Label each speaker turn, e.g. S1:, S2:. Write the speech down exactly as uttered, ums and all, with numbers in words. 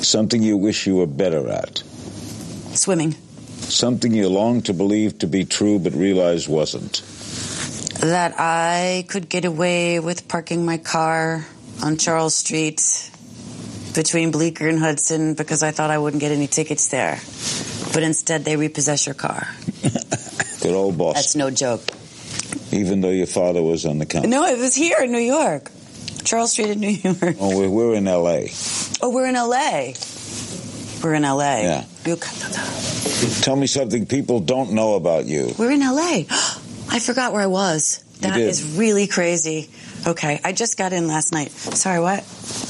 S1: Something you wish you were better at.
S2: Swimming.
S1: Something you long to believe to be true but realize wasn't.
S2: That I could get away with parking my car on Charles Street between Bleecker and Hudson because I thought I wouldn't get any tickets there. But instead they repossess your car.
S1: Good old boss.
S2: That's no joke.
S1: Even though your father was on the counter.
S2: No, it was here in New York. Charles Street in New York.
S1: Oh, we're, we're in L A.
S2: Oh, we're in L A. We're in L A.
S1: Yeah. Tell me something people don't know about you.
S2: We're in L A. I forgot where I was. That is really crazy. Okay, I just got in last night. Sorry, what?